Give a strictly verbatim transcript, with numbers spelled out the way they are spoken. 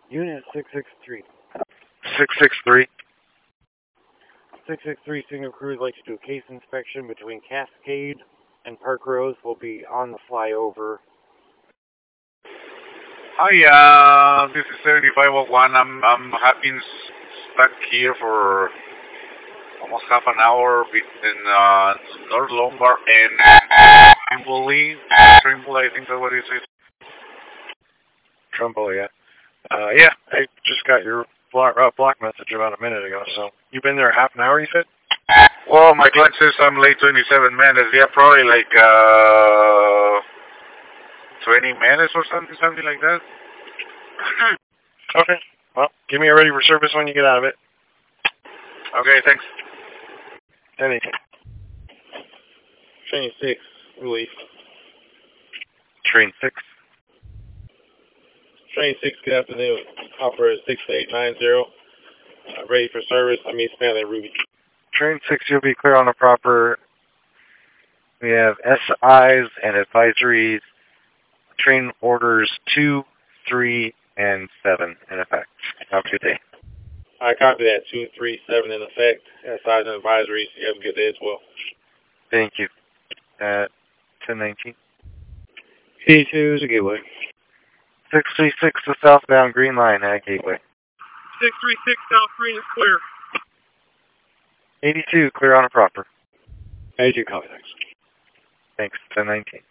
Unit six six three. six six three. six six three Signal Crew would like to do a case inspection between Cascade and Park Rose. Will be on the flyover. Hi, uh, this is seventy-five oh one. I'm, I'm have been stuck here for almost half an hour in uh, North Lombard and Trimble, Trimble, I think that's what it is. Trumbull, yeah. Uh, yeah, I just got your block, uh, block message about a minute ago, so you've been there half an hour, you said? Well, my client says I'm late twenty-seven minutes. Yeah, probably like uh, twenty minutes or something, something like that. Okay, well, give me a ready for service when you get out of it. Okay, thanks. Anything. Train six, relief. Train six. Train six, good afternoon. Operator six eight nine zero. Uh, ready for service. I mean, Stanley Ruby. Train six, you'll be clear on the proper. We have S Is and advisories. Train orders two, three, and seven in effect. Have a good day. I copy that. two, three, seven in effect. S Is and advisories. You have a good day as well. Thank you. At ten nineteen. eighty-two is a gateway. six three six, the southbound Green Line at Gateway. six three six, South Green is clear. eighty-two, clear on a proper. eighty-two, copy, thanks. Thanks, ten nineteen.